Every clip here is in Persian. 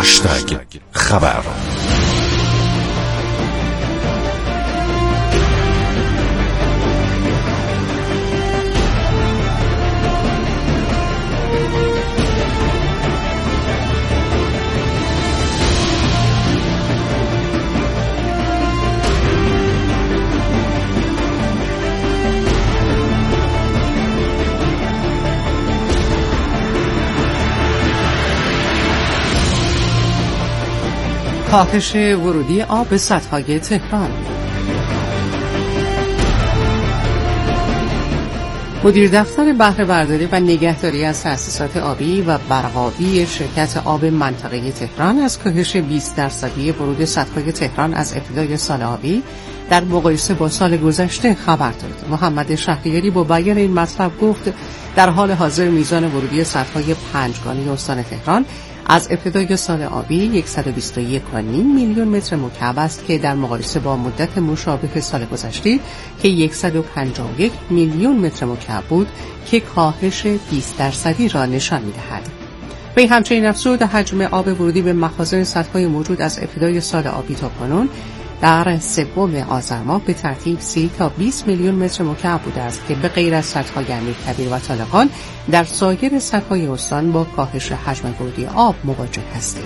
خبر. کاهش ورودی آب به سدهای تهران. مدیر دفتر بهره برداری و نگهداری از تأسیسات آبی و برق‌آبی شرکت آب منطقه تهران از کاهش 20% ورود سدهای تهران از ابتدای سال آبی در مقایسه با سال گذشته خبر داد. محمد شهریاری با بیان این مطلب گفت در حال حاضر میزان ورودی سدهای پنجگانه استان تهران از ابتدای سال آبی 121.5 میلیون متر مکعب است که در مقایسه با مدت مشابه سال گذشته که 151 میلیون متر مکعب بود که کاهش 20% را نشان می‌دهد. وی همچنین افزود حجم آب ورودی به مخازن سدهای موجود از ابتدای سال آبی تا کنون در سوم آذر ماه به ترتیب 30 تا 20 میلیون متر مکعب بوده است که به غیر از سدهای امیرکبیر و طالقان در سایر سدهای استان با کاهش حجم ورودی آب مواجه هستیم.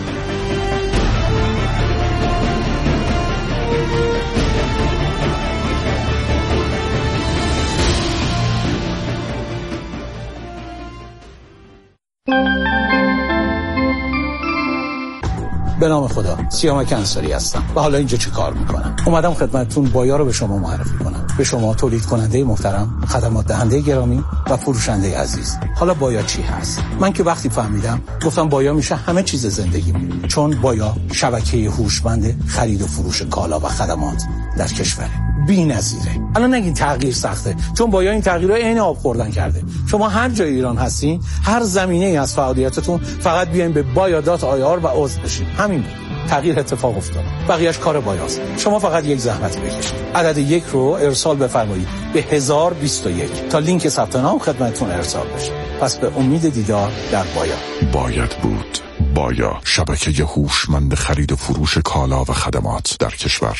به نام خدا، سیامک انصاری هستم و حالا اینجا چی کار میکنم؟ اومدم خدمتتون بایا رو به شما معرفی کنم. به شما تولید کننده محترم، خدمات دهنده گرامی و فروشنده عزیز. حالا بایا چی هست؟ من که وقتی فهمیدم گفتم بایا میشه همه چیز زندگیم، چون بایا شبکه هوشمند خرید و فروش کالا و خدمات در کشوره. بی‌نظیره. الان نگین تغییر سخته، چون بایا این تغییرها عین آب خوردن کرده. شما هر جای ایران هستین، هر زمینه‌ای از فعالیتتون، فقط بیاین به baya.ir و عضو بشین. همین بود. تغییر اتفاق افتاد. بقیه‌اش کار بایاست. شما فقط یک زحمت بکشید. عدد 1 رو ارسال بفرمایید به 1021 تا لینک ثبت نام خدمتتون ارسال بشه. پس به امید دیدار در بایا. باید بود. بایا، شبکه هوشمند خرید و فروش کالا و خدمات در کشور.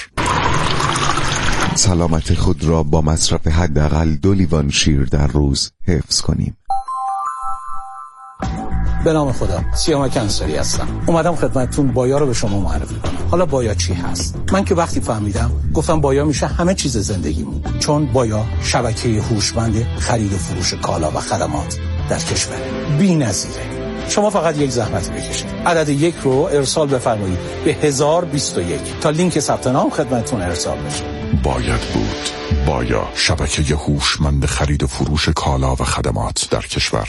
سلامت خود را با مصرف حداقل 2 لیوان شیر در روز حفظ کنیم. به نام خدا، سیامک انصاری هستم. اومدم خدمتتون بایا رو به شما معرفی کنم. حالا بایا چی هست؟ من که وقتی فهمیدم گفتم بایا میشه همه چیز زندگیمون، چون بایا شبکه هوشمند خرید و فروش کالا و خدمات در کشوره. بی‌نظیره. شما فقط یک زحمت بکشید. عدد 1 رو ارسال بفرمایید به 1021 تا لینک ثبت نام خدمتتون ارسال بشه. باید بود. بایا، شبکه هوشمند خرید و فروش کالا و خدمات در کشور.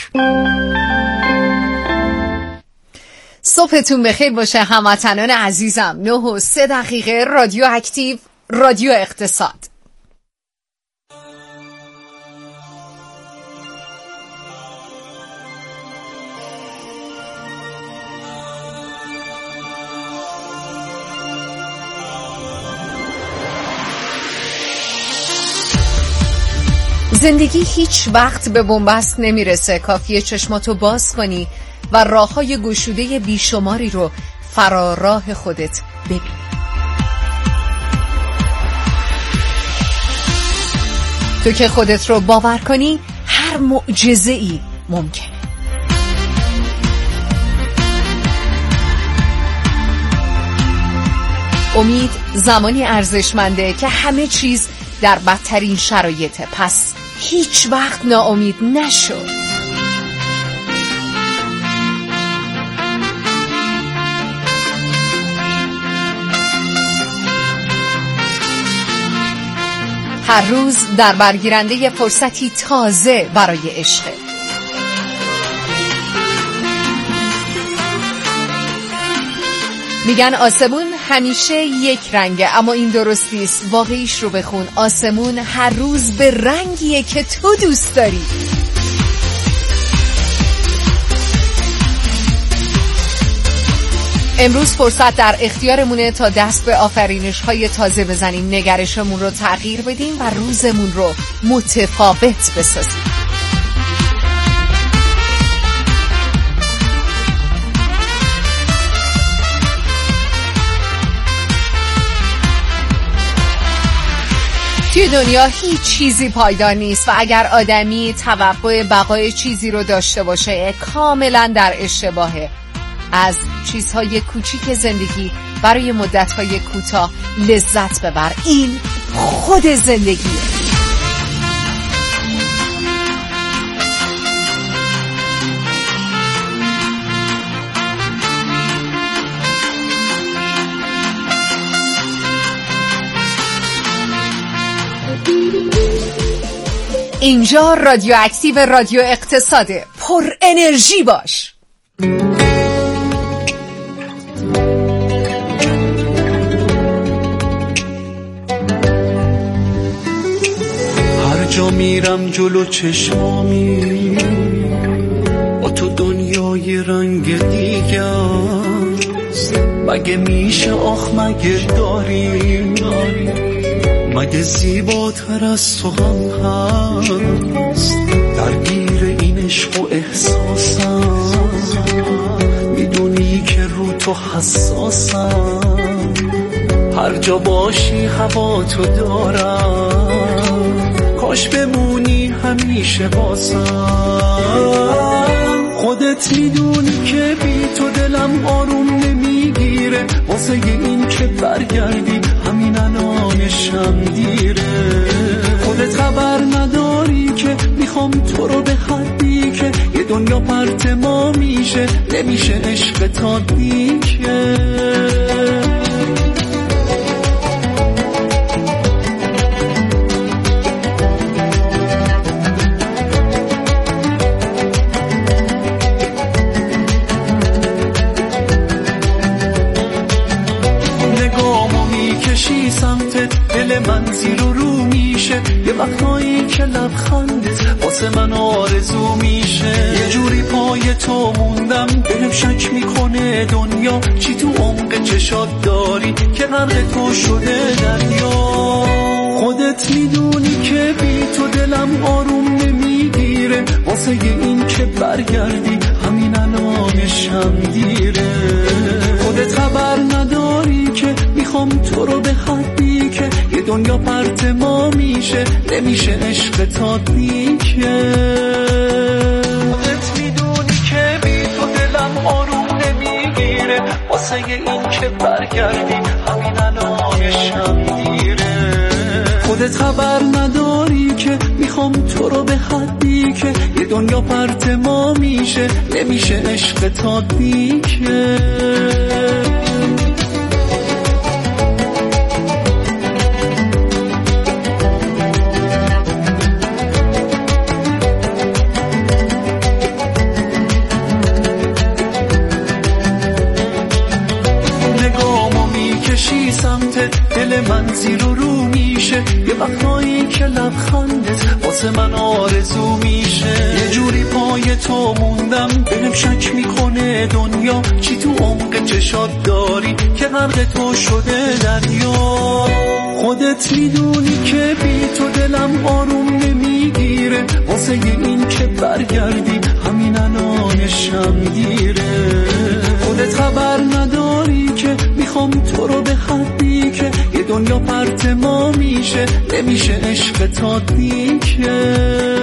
صبحتون بخیر باشه هموطنان عزیزم. 9:03 رادیو اکتیو، رادیو اقتصاد. زندگی هیچ وقت به بنبست نمیرسه. کافیه چشماتو باز کنی و راههای گشوده بیشماری رو فراراه خودت ببینی. تو که خودت رو باور کنی هر معجزه‌ای ممکنه. امید زمانی ارزشمنده که همه چیز در بدترین شرایطه. پس هیچ وقت ناامید نشو. هر روز در برگیرنده فرصتی تازه برای عشق. میگن آسمون همیشه یک رنگه، اما این درست نیست. واقعیش رو بخون. آسمون هر روز به رنگیه که تو دوست داری. امروز فرصت در اختیارمونه تا دست به آفرینش‌های تازه بزنیم، نگرشمون رو تغییر بدیم و روزمون رو متفاوت بسازیم. دنیا هیچ چیزی پایدار نیست و اگر آدمی توقع بقای چیزی رو داشته باشه کاملا در اشتباهه. از چیزهای کوچیک زندگی برای مدتهای کوتاه لذت ببر. این خود زندگیه. اینجا رادیو اکتیو، رادیو اقتصاده. پر انرژی باش. هر جا میرم جلو چشمامی با تو دنیای رنگ دیگه است. مگه میشه آخ مگه داریم مگه زیباتر از تو هم هست. درگیر این عشق و احساسم میدونی که رو تو حساسم. هر جا باشی هوا تو دارم کاش بمونی همیشه باسم. خودت میدونی که بی تو دلم آروم نمیگیره واسه این که برگردی همین الانشم دیره. خودت خبر نداری که میخوام تو رو به حدی که یه دنیا پرت ما میشه نمیشه عشق تا دیگه. دل من زیر و رو میشه یه وقتایی که لبخندت واسه من آرزو میشه. یه جوری پای تو موندم بهم شک میکنه دنیا چی تو عمق چشات داری که غرق تو شده دریا. خودت میدونی که بی تو دلم آروم نمیگیره واسه این که برگردی همین الانشم دیره. خودت خبر نداری که میخوام تو رو به حدی که یه دنیا پرت ما میشه نمیشه عشق تا دیگه. خودت میدونی که بی تو دلم آروم نمیگیره واسه این که برگردی همین الانشم دیره. خودت خبر نداری که میخوام تو رو به حدی که یه دنیا پرت ما میشه نمیشه عشق تا دیگه. دل من زیر و رو میشه یه وقتایی که لبخندت واسه من آرزو میشه. یه جوری پای تو موندم بهم شک میکنه دنیا چی تو عمق چشات داری که غرق تو شده دریا. خودت میدونی که بی تو دلم آروم نمیگیره واسه این که برگردی همین الانشم دیره. خودت خبر نداری که میخوام تو رو به حدی که یه دنیا پرت ما میشه نمیشه عشق تا دیگه.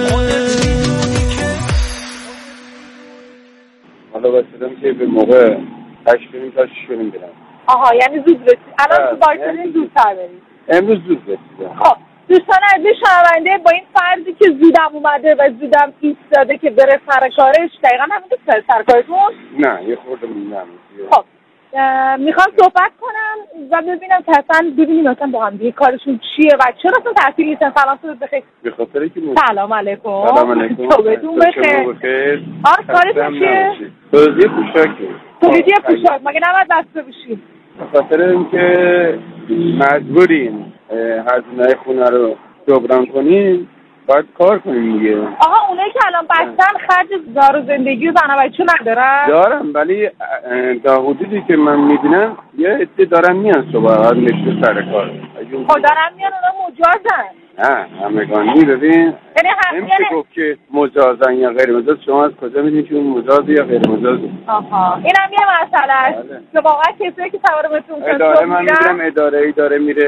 حالا بسیدم که به موقع 8 بریم تا 6 بریم برم. آها یعنی زود رسید. الان تو بایتونین زودتر بریم. امروز زود رسیدم. خب دوستان عزیز شنونده با این فردی که زودم اومده و زودم ایستاده که بره سر کارش دقیقا همین که سر کارتون؟ نه یه خورده میدم. خب میخوام صحبت کنم و ببینم که اصلا ببینیم اصلا با هم دیگه کارشون چیه و چرا اصلا تعطیل نیستن. سلام صبح بخیر. به خاطر که سلام علیکم. سلام علیکم. صبحتون بخیر. کارتون چیه؟ توزیع پوشاکی. توزیع پوشاک. مگه نباید بسته بشیم؟ به خاطر اینکه مجبوریم هزینه‌های خونه رو جبران کنیم باید کار کنیم دیگه. آها اونایی که الان بستن خرج دار و زندگی و زن و بچه ندارن؟ دارم ولی تا حدودی که من میبینم یه عده دارن میان صبح نشته سر کار. خب دارن میان اونا مجازن؟ نه همگانی. ببین نمیشه گفت که مجازن یا غیر مجاز. شما از کجا میدونید که اون مجاز یا غیر مجاز؟ آها اینم یه مسئله است که واقعا کسایی که سوار بهتون اداره من میدونم اداره میره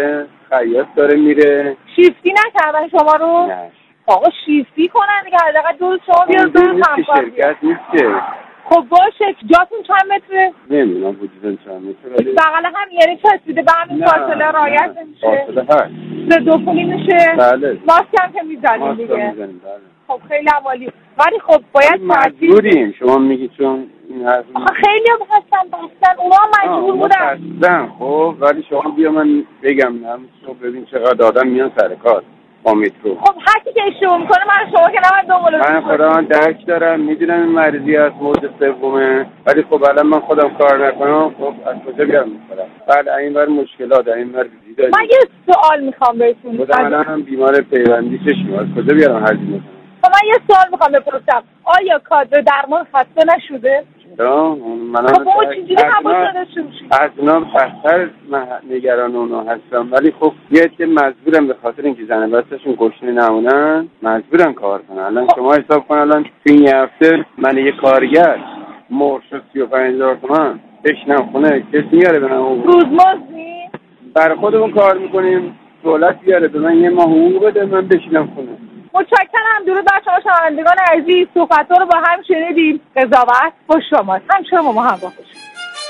خیاط داره میره. شیفتی نکردن شما رو؟ نه آقا شیفتی کنن دیگه، حداقل دو شما بیار برم همکار شرکت نیست که. خب باشه، جاتون چند متره؟ نمیدونم حدوداً چند متره. بغل هم یعنی چسبیده به همین فاصله رعایت نمیشه؟ فاصله هست. 2 پولی میشه؟ بله. ماسک هم که میزنیم دیگه. بله. خب خیلی عالی. ولی خب باید مجبوریم. شما میگی چون این حرف خیلی هم هستن اونا مجبور بودن. خب ولی شما بیا من بگم صبح ببین چقدر آدم میان سر کار با مترو. خب هر کی که اشتباه میکنه من شما که نباید دنبالش من خودم درک دارم، میدونم این مریضی از موج سومه، ولی خب الان من خودم کار نکنم خب از کجا بیارم میکنم؟ بله این بر مشکلات این بر ویزی من یه سوال میخوام بهتون. خودم الان هم بیمار پیوندی چشم، از کجا بیارم هزینه کنم؟ خب من یه سوال میخوام بپرسم، آیا کادر درمان خسته نشده؟ خب اون چیزی حواس داشته باشید. از اونا بهتر نگران اونا هستم، ولی خب یه عده مجبورم به خاطر اینکه زن بچه‌شون گشنه نمونن مجبورن کار کنن. الان شما حساب کن الان تو این هفته من یه کارگر مرشد 35,000 تومان بشینم خونه کسی میاره به من روزمزدی؟ برای خودمون کار میکنیم، دولت بیاره به من یه ماه حقوق بده من بشینم خونه. متشکرم. درود بر شما شنوندگان عزیز، صحبت‌ها رو با هم شنیدیم. قضاوت با شماست. همچنان ما همراه باشید.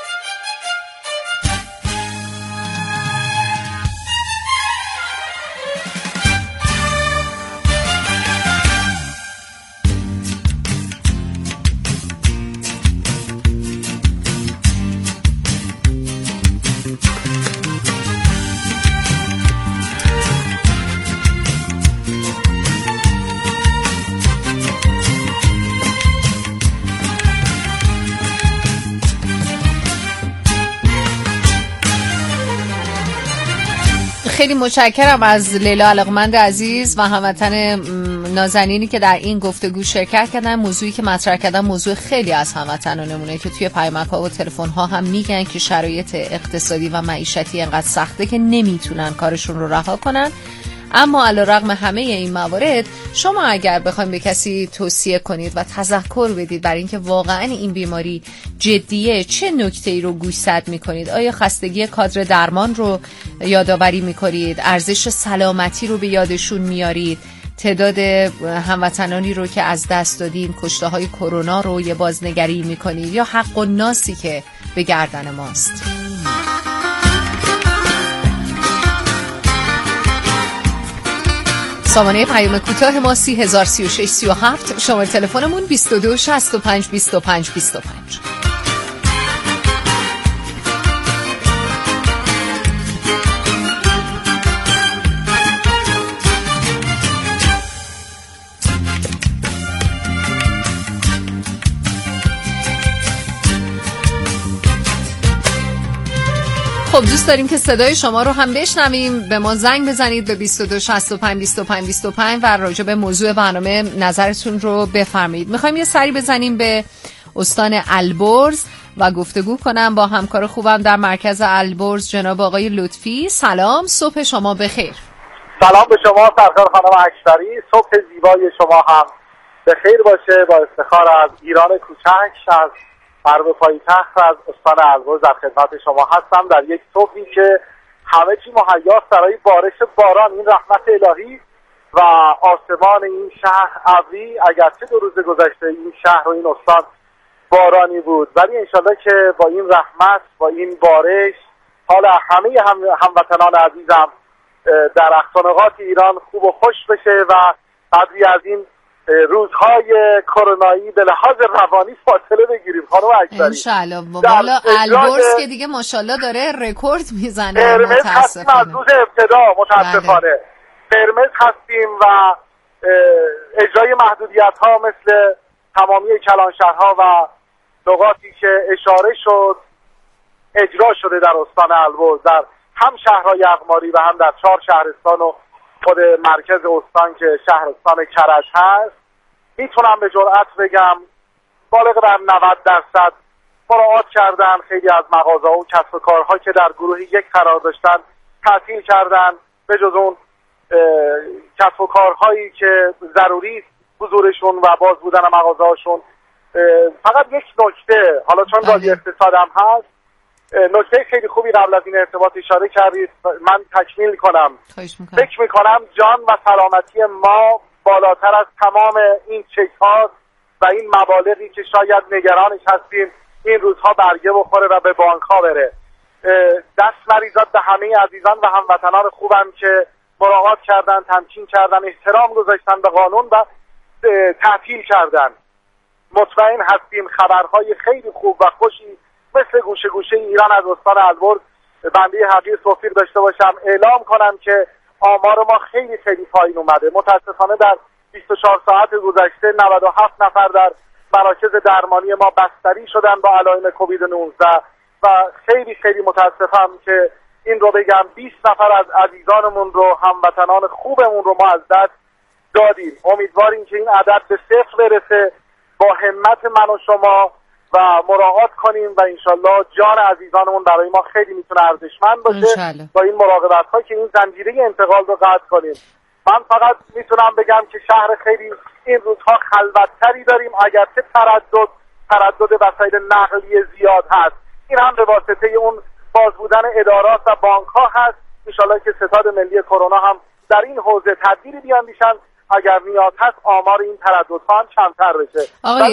خیلی متشکرم از لیلا علاقمند عزیز و هموطن نازنینی که در این گفتگو شرکت کردن. موضوعی که مطرح کردن موضوع خیلی از هموطنانمونه که توی پیامک‌ها و تلفن‌ها هم میگن که شرایط اقتصادی و معیشتی انقدر سخته که نمیتونن کارشون رو رها کنن. اما علیرغم همه این موارد شما اگر بخواید به کسی توصیه کنید و تذکر بدید برای اینکه واقعا این بیماری جدیه، چه نکته‌ای رو گوشزد می‌کنید؟ آیا خستگی کادر درمان رو یادآوری می‌کنید؟ ارزش سلامتی رو به یادشون میارید؟ تعداد هموطنانی رو که از دست دادین، کشته‌های کرونا رو یه بازنگری می‌کنید یا حق و ناسی که به گردن ماست؟ سامانه پیام کوتاه ما 303637، شماره تلفنمون 22 65 25 25. خب دوست داریم که صدای شما رو هم بشنویم. به ما زنگ بزنید به 22 65 25 25 و راجع به موضوع برنامه نظرتون رو بفرمایید. میخوایم یه سری بزنیم به استان البرز و گفتگو کنم با همکار خوبم در مرکز البرز جناب آقای لطفی. سلام، صبح شما بخیر. سلام به شما سرکار خانم اکثری، صبح زیبای شما هم بخیر باشه. با افتخار از ایران کوچک، از غرب پایتخت، از استان البرز در خدمت شما هستم در یک صبحی که همه چی مهیاست برای بارش باران، این رحمت الهی و آسمان این شهر ابری. اگرچه 2 روز گذشته این شهر و این استان بارانی بود، ولی انشالله که با این رحمت، با این بارش، حال همه هموطنان عزیزم در اقصانقاط ایران خوب و خوش بشه و قدری از این روزهای کرونایی به لحاظ روانی فاصله بگیریم. خانم اکبری انشالله. والا البرز که دیگه ماشاءالله داره رکورد میزنه. قرمز هستیم از روز ابتدا متاسفانه. قرمز هستیم و اجرای محدودیت ها مثل تمامی کلانشهرها و نقاطی که اشاره شد اجرا شده در استان البرز، در هم شهرهای اقماری و هم در 4 شهرستان و خود مرکز استان که شهرستان کرج هست. میتونم به جرئت بگم بالغ بر 90% مراعات کردن. خیلی از مغازه‌ها و کسب و کارها که در گروه 1 قرار داشتن تعطیل کردن، به جز اون کسب و کارهایی که ضروری حضورشون و باز بودن مغازه‌هاشون. فقط یک نکته، حالا چون بازی اقتصاد هم هست، نکته خیلی خوبی قبل از این ارتباط اشاره کردید، من تکمیل کنم. فکر میکنم جان و سلامتی ما بالاتر از تمام این چک ها و این مبالغی که شاید نگرانش هستیم این روزها برگه بخوره و به بانک ها بره. دست مریضات به همه عزیزان و هموطنان خوبم که مراقبت کردن، تمکین کردن، احترام گذاشتن به قانون و تعطیل کردن. مطمئن هستیم خبرهای خیلی خوب و خوشی مثل گوشه گوشه ایران از استان البرز بنده حقیر توفیق داشته باشم اعلام کنم که آمار ما خیلی خیلی پایین اومده. متاسفانه در 24 ساعت گذشته 97 نفر در مراکز درمانی ما بستری شدن با علائم کووید 19 و خیلی خیلی متاسفم که این رو بگم 20 نفر از عزیزانمون رو، هموطنان خوبمون رو ما از دست دادیم. امیدواریم که این عدد به صفر برسه با همت من و شما و مراقبت کنیم و انشالله جان عزیزانمون برای ما خیلی میتونه ارزشمند باشه با این مراقبت ها که این زنجیره انتقال رو قطع کنیم. من فقط میتونم بگم که شهر خیلی این روزها خلوتتری داریم، اگرچه تردد وسایل نقلیه زیاد هست، این هم به واسطه اون باز بودن ادارات و بانک ها هست. انشالله که ستاد ملی کرونا هم در این حوزه تدبیری بیاندیشن، اگر نیاز هست آمار این ترددها هم کمتر بشه. آقای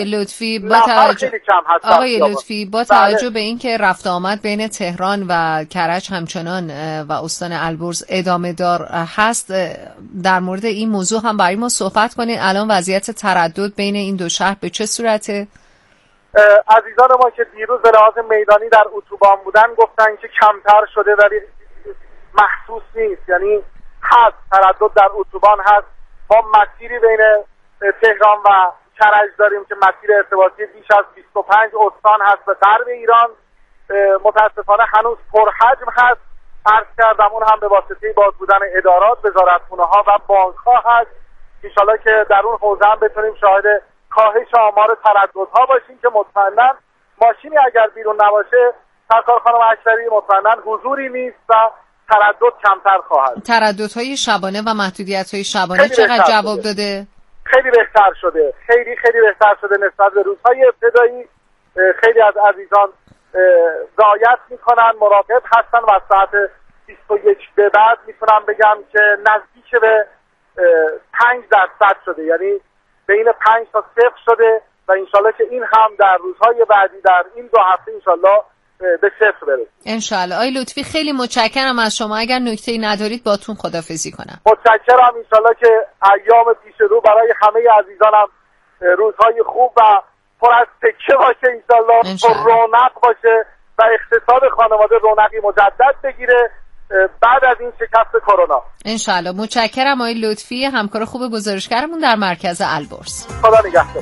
لطفی با توجه به اینکه رفت آمد بین تهران و کرج همچنان و استان البرز ادامه دار هست، در مورد این موضوع هم برای ما صحبت کنید. الان وضعیت تردد بین این دو شهر به چه صورته؟ عزیزان ما که دیروز به لحاظ میدانی در اتوبان بودن گفتن که کمتر شده ولی محسوس نیست، یعنی هست، تردد در اتوبان هست. ما مسیری بین تهران و کرج داریم که مسیر ارتباطی بیش از 25 استان هست به غرب ایران. متاسفانه هنوز پرحجم هست، عرض کردم اون هم به واسطه باز بودن ادارات، وزارتخونه ها و بانک ها هست. انشالله که در اون حوزه هم بتونیم شاهد کاهش آمار ترددها باشیم که مطمئنا ماشینی اگر بیرون نباشه سرکار خانم اکبری مطمئنا حضوری نیست و تردد کمتر خواهد. ترددهای شبانه و محدودیت‌های شبانه چقدر جواب داده؟ خیلی بهتر شده، خیلی بهتر شده نسبت به روزهای ابتدایی. خیلی از عزیزان رعایت میکنن، مراقب هستن و از ساعت 21 به بعد میتونم بگم که نزدیک به 5% شده، یعنی بین 5 تا 0 شده و انشالله که این هم در روزهای بعدی در این 2 هفته انشالله به 0 برسه انشالله. آقای لطفی خیلی متشکرم از شما. اگر نکته‌ای ندارید باتون خداحافظی کنم. متشکرم. انشالله که ایام پیش رو برای همه عزیزانم روزهای خوب و پر از سکه باشه انشالله، پر رونق باشه و اقتصاد خانواده رونقی مجدد بگیره بعد از این شکست کرونا انشالله. متشکرم آقای لطفی، همکار خوب گزارشگرمون در مرکز البرز. خدا نگهدار.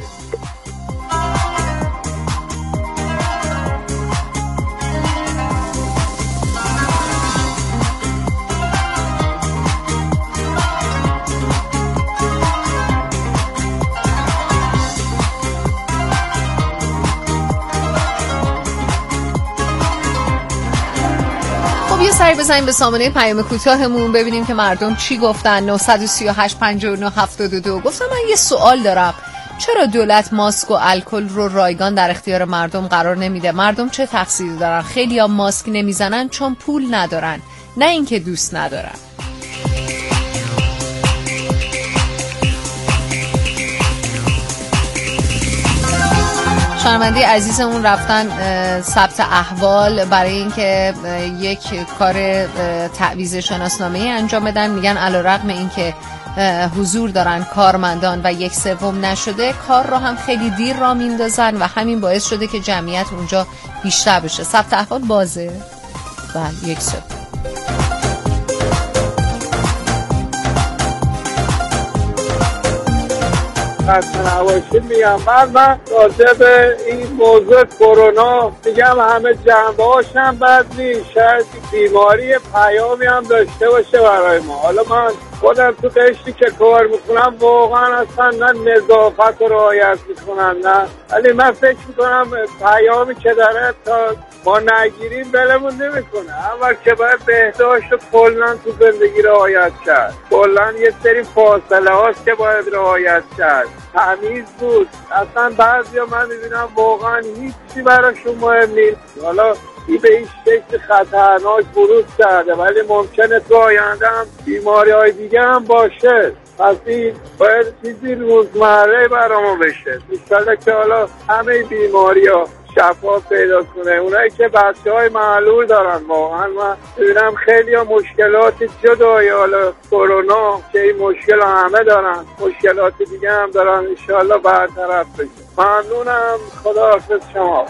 یه سری بزنیم به سامانه پیام کوتاهمون ببینیم که مردم چی گفتن. 938 59 72. گفتم من یه سوال دارم، چرا دولت ماسک و الکل رو رایگان در اختیار مردم قرار نمیده؟ مردم چه تقصیری دارن؟ خیلی‌ها ماسک نمیزنن چون پول ندارن، نه اینکه دوست ندارن. شنونده عزیزمون رفتن ثبت احوال برای اینکه یک کار تعویض شناسنامه‌ای انجام بدن. میگن علیرغم اینکه حضور دارن کارمندان و 1/3 نشده، کار رو هم خیلی دیر را میندازن و همین باعث شده که جمعیت اونجا بیشتر بشه. ثبت احوال بازه؟ بله 1/3. خسته نباشید میگم. من راجع به این موضوع کرونا میگم همه جنبه‌هاش هم بد نیست، شاید بیماری پیامی هم داشته باشه برای ما. حالا من خودم تو قشری که کار میکنم واقعا اصلا نه نظافت رو رعایت میکنم نه، ولی من فکر میکنم پیامی که داره تا ما نگیریم بلمون نمیکنه. اول که باید بهداشت و کلن تو زندگی رعایت کرد، کلن یه سری فاصله هاست که باید رعایت کرد. تمیز بود. اصلا بعضیا من میبینم واقعا هیچی براشون مهم نیست. حالا این به این شکل خطرناک بروز کرده، ولی ممکنه تو آینده هم بیماری های دیگه هم باشه. پس این باید چیزی روزمره برامون بشه. بیشتره که حالا همه بیماری ها شفا پیدا کنه. اونایی که بچه های معلول دارن، واقعا من ببینم خیلی ها مشکلات جدای حالا کرونا که این مشکل همه دارن، مشکلات دیگه هم دارن، انشالله برطرف بشه. ممنونم. خداحافظ شما.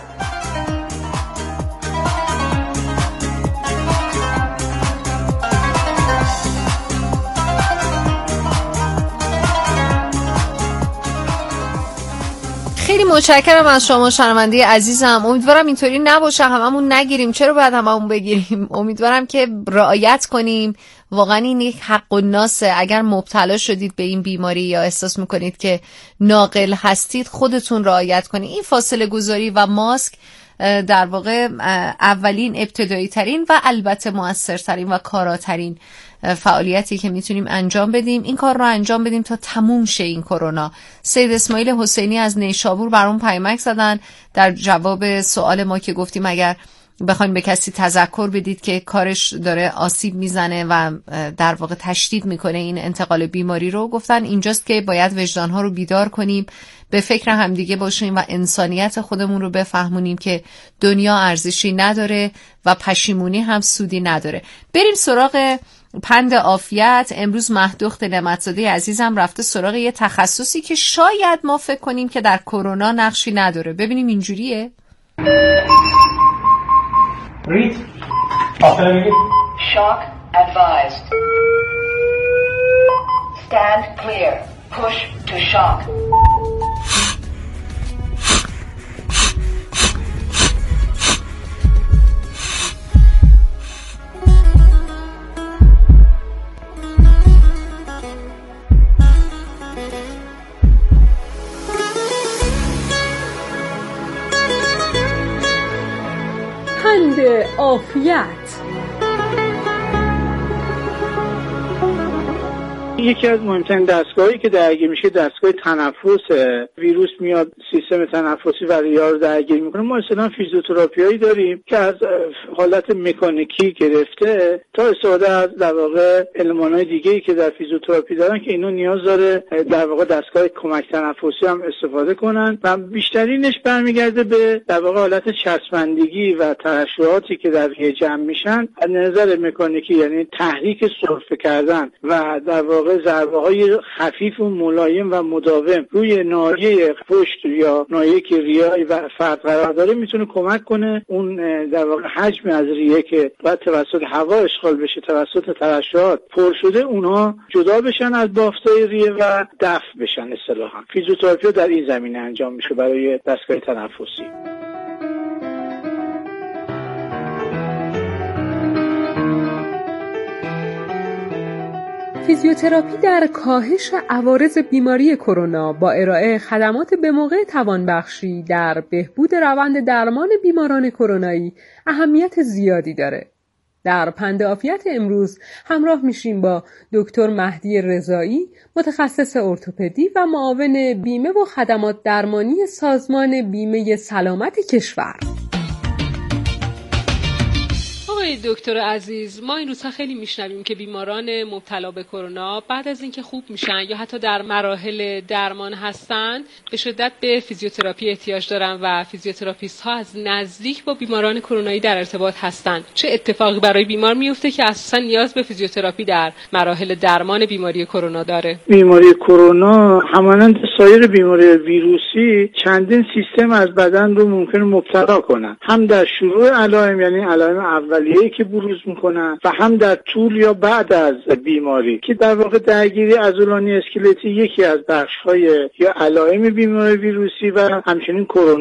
خیلی متشکرم از شما شنونده عزیزم. امیدوارم اینطوری نباشه، هممون نگیریم. چرا باید هممون بگیریم؟ امیدوارم که رعایت کنیم. واقعا این یک حق الناسه. اگر مبتلا شدید به این بیماری یا احساس میکنید که ناقل هستید، خودتون رعایت کنید. این فاصله گذاری و ماسک در واقع اولین، ابتدایی ترین و البته موثرترین و کاراترین فعالیتی که میتونیم انجام بدیم. این کار رو انجام بدیم تا تموم شه این کرونا. سید اسماعیل حسینی از نیشابور برام پیامک زدن در جواب سوال ما که گفتیم اگر بخواید به کسی تذکر بدید که کارش داره آسیب میزنه و در واقع تشدید میکنه این انتقال بیماری رو، گفتن اینجاست که باید وجدانها رو بیدار کنیم، به فکر همدیگه باشیم و انسانیت خودمون رو بفهمونیم که دنیا ارزشی نداره و پشیمونی هم سودی نداره. بریم سراغ پند عافیت. امروز مهدوخت نعمتزاده عزیزم رفته سراغ یه تخصصی که شاید ما فکر کنیم که در کرونا نقشی نداره. ببینیم اینجوریه؟ Read. Shock advised. Stand clear. Push to shock. پند عافیت. یکی از مهمترین دستگاهی که درگیر میشه دستگاه تنفس. ویروس میاد سیستم تنفسی و ریه رو درگیر میکنه. ما اصلا فیزیوتراپیایی داریم که از حالت مکانیکی گرفته تا استفاده از در واقع المان‌های دیگه‌ای که در فیزیوتراپی دارن که اینو نیاز داره در واقع دستگاه کمک تنفسی هم استفاده کنن و بیشترینش برمیگرده به در واقع حالت چسبندگی و ترشحاتی که در ریه جمع میشن. از نظر مکانیکی یعنی تحریک سرفه کردن و در واقع ضربه‌های خفیف و ملایم و مداوم روی ناحیه پشت یا ناحیه که ریه و فرد قرار داره میتونه کمک کنه اون در واقع حجم از ریه که باید توسط هوا اشغال بشه، توسط ترشحات پر شده، اونها جدا بشن از بافتای ریه و دفع بشن. اصطلاحاً فیزیوتراپی در این زمینه انجام میشه برای دستگاه تنفسی. فیزیوتراپی در کاهش عوارض بیماری کرونا با ارائه خدمات به موقع توانبخشی در بهبود روند درمان بیماران کرونایی اهمیت زیادی داره. در پند عافیت امروز همراه میشیم با دکتر مهدی رضایی، متخصص ارتوپدی و معاون بیمه و خدمات درمانی سازمان بیمه سلامت کشور. آقای دکتر عزیز، ما این روزها خیلی میشنویم که بیماران مبتلا به کرونا بعد از اینکه خوب میشن یا حتی در مراحل درمان هستن به شدت به فیزیوتراپی احتیاج دارن و فیزیوتراپیست ها از نزدیک با بیماران کرونایی در ارتباط هستن. چه اتفاقی برای بیمار میفته که اساسا نیاز به فیزیوتراپی در مراحل درمان بیماری کرونا داره؟ بیماری کرونا همانند سایر بیماری ویروسی چندین سیستم از بدن رو ممکن مبتلا کنن، هم در شروع علائم یعنی علائم اولیه‌ای که بروز میکنن و هم در طول یا بعد از بیماری که در واقع درگیری عضلانی اسکلتی یکی از بخش‌های یا علائم بیماری ویروسی و همچنین کروناست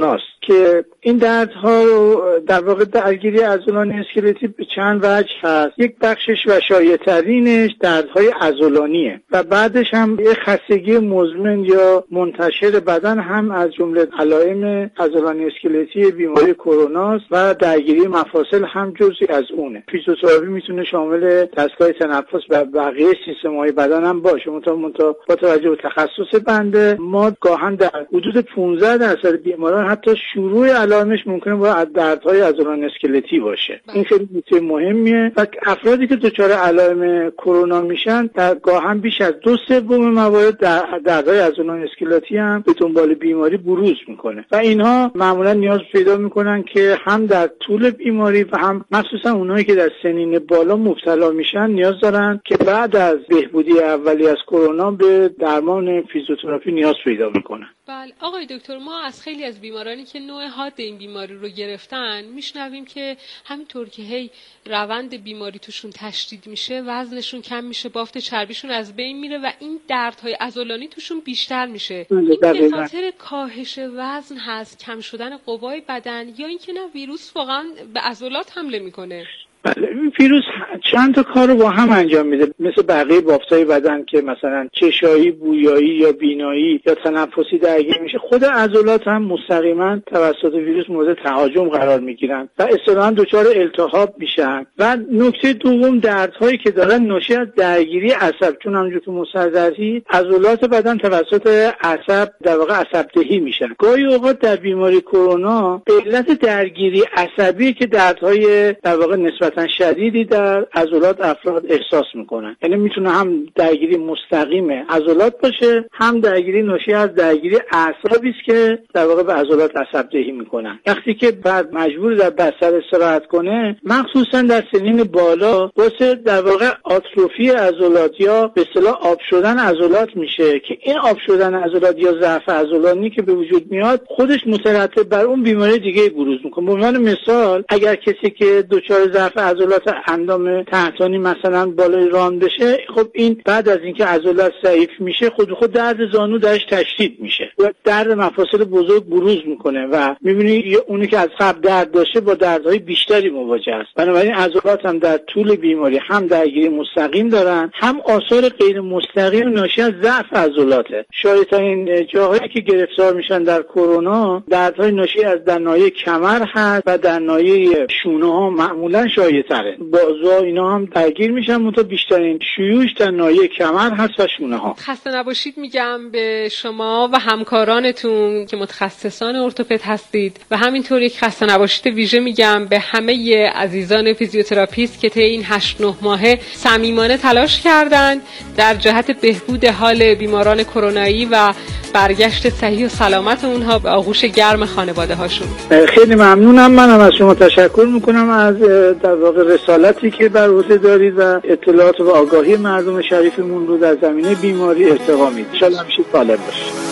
که این دردها رو در واقع درگیری عضلانی اسکلتی به چند وجه هست. یک بخشش و شایع‌ترینش دردهای عضلانیه و بعدش هم یک خستگی مزمن یا منتشر بدن هم از جمله علائم عضلانی اسکلتی بیماری کرونا است و درگیری مفاصل هم جزئی از اونه. فیزیوتراپی میتونه شامل دستگاه تنفس و بقیه سیستم‌های بدن هم باشه. با توجه به تخصص بنده ما گاهن در حدود 15% بیماران حتی شروع علائمش ممکنه با دردهای عضلانی اسکلتی باشه. این خیلی نکته مهمیه و افرادی که دچار علائم کرونا میشن در گاهن بیش از 2/3 موارد دردهای عضلانی اسکلتی هم به دنبال بیماری بروز میکنه و اینها معمولا نیاز پیدا میکنن که هم در طول بیماری و هم مخصوصا اونایی که در سنین بالا مبتلا میشن نیاز دارن که بعد از بهبودی اولی از کرونا به درمان فیزیوتراپی نیاز پیدا میکنن. بله آقای دکتر، ما از خیلی از بیمارانی که نوع حاد این بیماری رو گرفتن میشنویم که همینطور که هی روند بیماری توشون تشدید میشه وزنشون کم میشه، بافت چربیشون از بین میره و این دردهای عضلانی توشون بیشتر میشه. این به خاطر کاهش وزن هست، کم شدن قوای بدن، یا اینکه نه ویروس واقعا به عضلات حمله میکنه؟ بله، ویروس چند تا کار رو با هم انجام میده، مثل بقیه بافت‌های بدن که مثلا چشایی، بویایی یا بینایی یا تنفسی درگیر میشه. خود عضلات هم مستقیما توسط ویروس مورد تهاجم قرار میگیرن و اصطلاحاً دچار التهاب میشن. و نکته دوم دردهایی که دارن ناشی از درگیری عصب، چون همونجور که مستحضرید عضلات بدن توسط عصب در واقع عصب دهی میشن. گاهی اوقات در بیماری کرونا به علت درگیری عصبی که دردهای در واقع نسبت شدیدی در عضلات افراد احساس میکنن، یعنی میتونه هم درگیری مستقیم عضلات باشه، هم درگیری ناشی از درگیری اعصابی است که در واقع به عضلات عصب دهی میکنن. وقتی که بعد مجبور در بستر استراحت کنه، مخصوصا در سنین بالا، واسه در واقع آتروفی عضلات یا به اصطلاح آب شدن عضلات میشه که این آب شدن عضلات یا ضعف عضلانی که به وجود میاد خودش مترتب بر اون بیماری دیگه بروز میکنه. به عنوان مثال اگر کسی که دچار ضعف عضلات اندام تحتانی مثلا بالای ران بشه، خب این بعد از اینکه عضلات ضعیف میشه خود درد زانو درش تشدید میشه و درد مفاصل بزرگ بروز میکنه و میبینی اونی که از قبل درد داشته با دردهای بیشتری مواجه است. بنابراین عضلات هم در طول بیماری هم درگیری مستقیم دارن، هم آثار غیر مستقیم ناشی از ضعف عضلاته. شایع‌ترین جاهایی که گرفتار میشن در کرونا دردهای ناشی از در ناحیه کمر هست و در ناحیه شونه ها معمولا شایع‌تره. بازوها اینا هم درگیر میشن، منتها بیشترین شیوعش در ناحیه کمر هست و شونه ها. خسته نباشید میگم به شما و همکارانتون که متخصصان ارتوپد هستید و همینطور یک خسته نباشید ویژه میگم به همه عزیزان فیزیوتراپیست که طی این 8-9 ماه صمیمانه تلاش کردند در جهت بهبود حال بیماران کرونایی و برگشت صحیح و سلامت اونها به آغوش گرم خانواده هاشون. خیلی ممنونم. منم از شما تشکر میکنم از در واقع رسالتی که بر عهده دارید و اطلاعات و آگاهی مردم شریفمون رو در زمینه بیماری ارتقا میدید. ان شاءالله همیشه سالم باشید.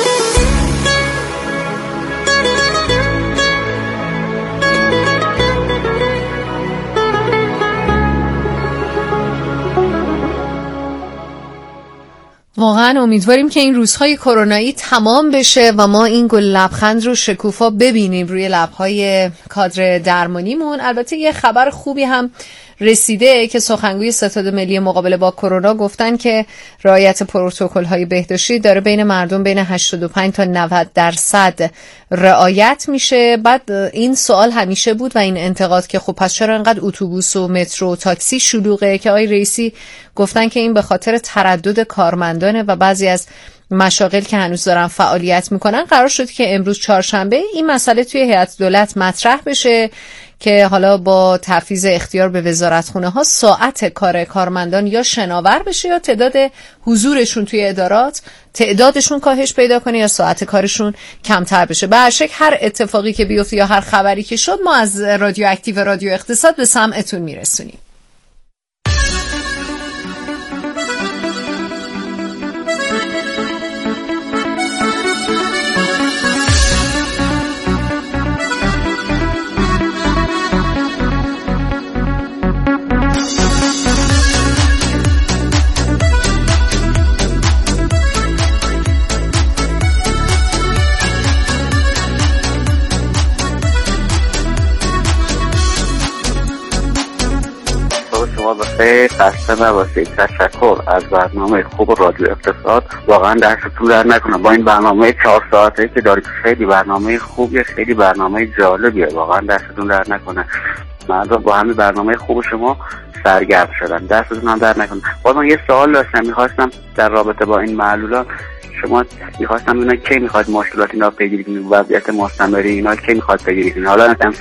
واقعا امیدواریم که این روزهای کرونایی تمام بشه و ما این گل لبخند رو شکوفا ببینیم روی لبهای کادر درمانیمون. البته یه خبر خوبی هم رسیده که سخنگوی ستاد ملی مقابله با کرونا گفتن که رعایت پروتکل‌های بهداشتی داره بین مردم بین 85 تا 90% رعایت میشه. بعد این سوال همیشه بود و این انتقاد که خب پس چرا انقدر اتوبوس و مترو و تاکسی شلوغه، که آقای رئیسی گفتن که این به خاطر تردد کارمندانه و بعضی از مشاغل که هنوز دارن فعالیت میکنن. قرار شد که امروز چهارشنبه این مسئله توی هیئت دولت مطرح بشه که حالا با تفویض اختیار به وزارتخونه ها ساعت کار کارمندان یا شناور بشه یا تعداد حضورشون توی ادارات تعدادشون کاهش پیدا کنه یا ساعت کارشون کمتر بشه. به هر شکل هر اتفاقی که بیفته یا هر خبری که شد ما از رادیو اکتیو رادیو اقتصاد به سمعتون میرسونیم. شما بخیر، خسته نباشید. تشکر از برنامه خوب رادیو اقتصاد. واقعا دستتون در نکنه با این برنامه 4 ساعته که دارید. خیلی برنامه خوبیه، خیلی برنامه جالبیه. واقعا دستتون در نکنه. مردم با همین برنامه خوب شما سرگرم شدن. دستتون هم در نکنه. باز من یه سوال داشتم، می‌خواستم در رابطه با این معلولان شما می‌خواستم ببینم کی می‌خواد مشکلات اینا پیگیری کنید، وضعیت مستمری اینا کی می‌خواد پیگیری کنید. حالا